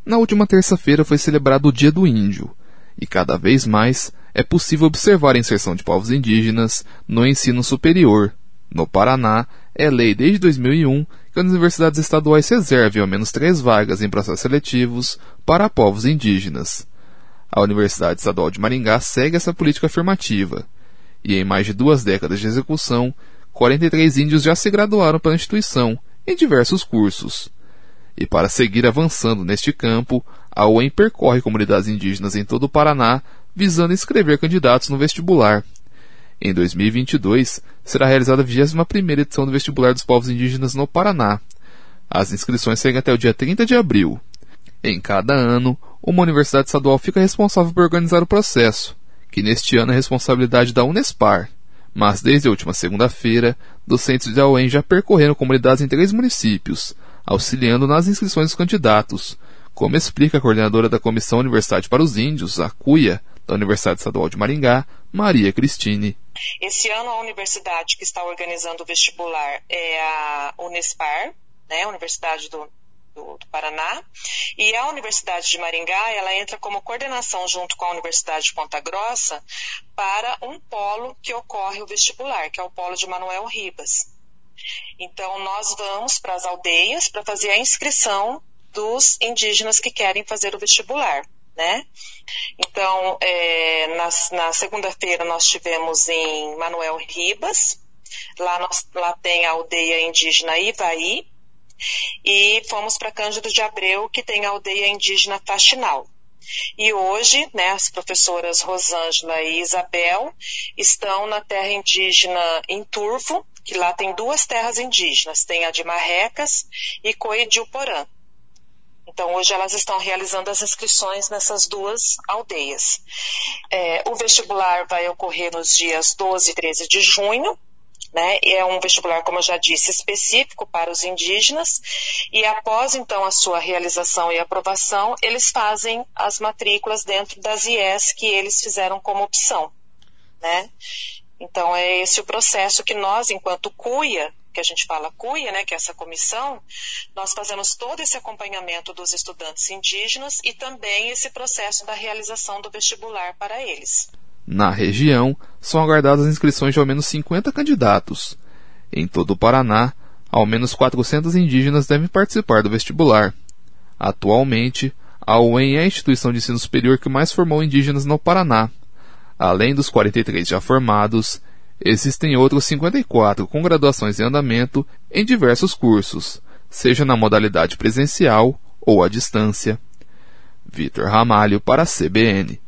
Na última terça-feira foi celebrado o Dia do Índio, e cada vez mais é possível observar a inserção de povos indígenas no ensino superior. No Paraná, é lei desde 2001 que as universidades estaduais reservem ao menos 3 vagas em processos seletivos para povos indígenas. A Universidade Estadual de Maringá segue essa política afirmativa, e em mais de 2 décadas de execução, 43 índios já se graduaram pela instituição, em diversos cursos. E para seguir avançando neste campo, a UEM percorre comunidades indígenas em todo o Paraná, visando inscrever candidatos no vestibular. Em 2022, será realizada a 21ª edição do Vestibular dos Povos Indígenas no Paraná. As inscrições seguem até o dia 30 de abril. Em cada ano, uma universidade estadual fica responsável por organizar o processo, que neste ano é responsabilidade da Unespar. Mas desde a última segunda-feira, docentes da UEM já percorreram comunidades em 3 municípios, auxiliando nas inscrições dos candidatos, como explica a coordenadora da Comissão Universidade para os Índios, a CUIA, da Universidade Estadual de Maringá, Maria Cristine. Esse ano a universidade que está organizando o vestibular é a Unespar, né, a Universidade do Paraná, e a Universidade de Maringá, ela entra como coordenação junto com a Universidade de Ponta Grossa para um polo que ocorre o vestibular, que é o polo de Manoel Ribas. Então, nós vamos para as aldeias para fazer a inscrição dos indígenas que querem fazer o vestibular, né? Então, na segunda-feira nós tivemos em Manoel Ribas, lá tem a aldeia indígena Ivaí, e fomos para Cândido de Abreu, que tem a aldeia indígena Faxinal. E hoje, né, as professoras Rosângela e Isabel estão na terra indígena em Turvo, que lá tem 2 terras indígenas, tem a de Marrecas e Coediuporã. Então, hoje elas estão realizando as inscrições nessas 2 aldeias. O vestibular vai ocorrer nos dias 12 e 13 de junho, né? É um vestibular, como eu já disse, específico para os indígenas, e após, então, a sua realização e aprovação, eles fazem as matrículas dentro das IES que eles fizeram como opção, né? Então, é esse o processo que nós, enquanto CUIA, que a gente fala CUIA, né, que é essa comissão, nós fazemos todo esse acompanhamento dos estudantes indígenas e também esse processo da realização do vestibular para eles. Na região, são aguardadas inscrições de ao menos 50 candidatos. Em todo o Paraná, ao menos 400 indígenas devem participar do vestibular. Atualmente, a UEM é a instituição de ensino superior que mais formou indígenas no Paraná. Além dos 43 já formados, existem outros 54 com graduações em andamento em diversos cursos, seja na modalidade presencial ou à distância. Vitor Ramalho para a CBN.